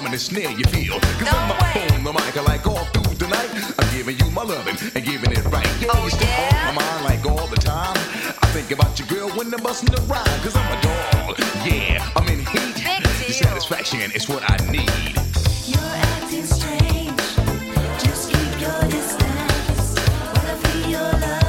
charm and the snare you feel. Cause on my phone, the mic, like all through the night, I'm giving you my loving and giving it right. Yeah, you still on my mind like all the time. I think about your girl when I'm busting the rhyme. Cause I'm a dog, yeah, I'm in heat. Your satisfaction is what I need. You're acting strange. Just keep your distance. Wanna feel your love.